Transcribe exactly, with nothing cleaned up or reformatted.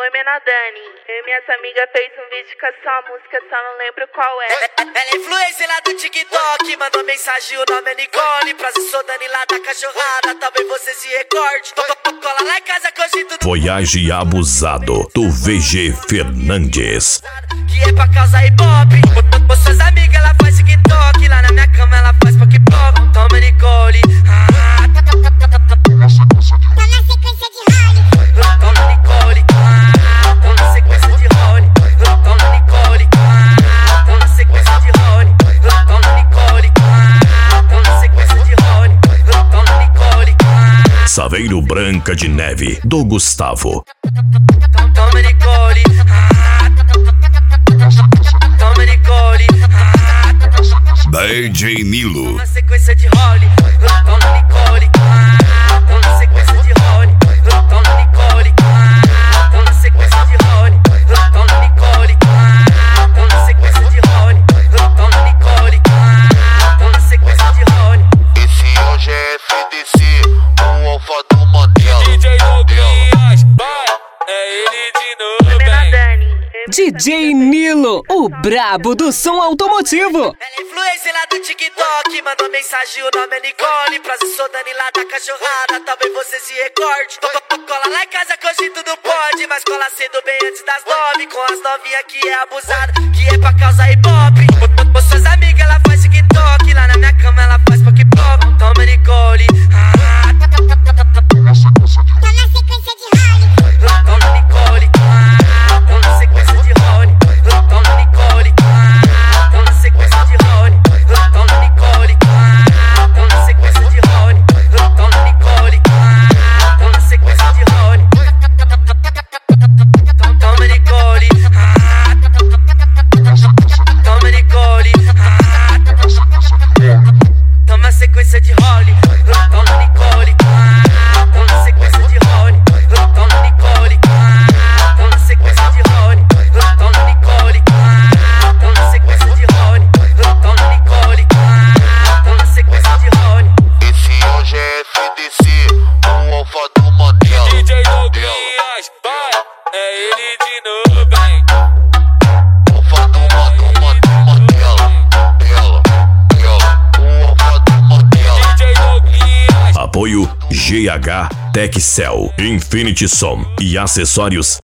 Oi, Mena Dani. Eu e minhas amigas fez um vídeo com a sua música, só não lembro qual é. Ela é influencer lá do TikTok, mandou mensagem, o nome é Nicole. Prazer, sou Dani lá da cachorrada, talvez você se recorde. Cola lá em casa que hoje tudo... Voyage Abusado, do V G Fernandes. Que é pra causar ibope. Com suas amigas ela faz TikTok, lá na minha cama ela faz pop-pop. Toma, Nicole. Ah, Tá na sequência de role. toma, Nicole. Ah, tô na sequência de role. Toma, Nicole. Ah, tô na sequência de role. Toma, Nicole. Ah, tô na sequência de role. Toma, Nicole. Ah, Saveiro Branca de Neve, do Gustavo. toma, Nicole. Ah, toma, Nicole. Ah, D J Nilo. na sequência de role. Toma, Nicole. Ah, tô na sequência de role. Toma, Nicole. Ah, tô na sequência de role. Toma, Nicole. Ah, tô na sequência de role. Toma, Nicole. Ah, tô na sequência de role. Esse hoje é F D C, o alfa do Mandela. D J Douglas, vai, é ele de novo, Oi, Mena bem. Dani. D J Nilo, o brabo do som automotivo. Ela é influencer lá do TikTok, mandou mensagem, o nome é Nicole. Prazer, sou Dani lá da cachorrada, talvez você se recorde. Cola lá em casa que hoje tudo pode, mas cola cedo bem antes das nove. Com as novinhas que é abusada, que é pra causar ibope. Com suas amigas ela faz TikTok, lá na minha cama ela faz pop-pop. Toma, Nicole. Ah, Tá na sequência de role. toma, Nicole. Ah, tô na sequência de role. Toma, Nicole. Ah, tô na sequência de role. Toma, Nicole. Ah, tô na sequência de role. Toma, Nicole. Ah, tô na sequência de role. Toma, Nicole. Ah, toma, Nicole. Ah, toma sequência de role. Toma, Nicole. Ah, tô na sequência de role. Toma, Nicole. Ah, tô na sequência de role. Toma, Nicole. Ah, tô na sequência de role. Toma, Nicole. Ah, tô na sequência de role. Esse hoje é F D C, o alfa do Mandela. D J Douglas, vai, é ele de novo, bem. Alfa do Mandela, Mandela, ela, ela, o alfa do Mandela. D J Douglas. Apoio G H Texcel, Infinity Som e acessórios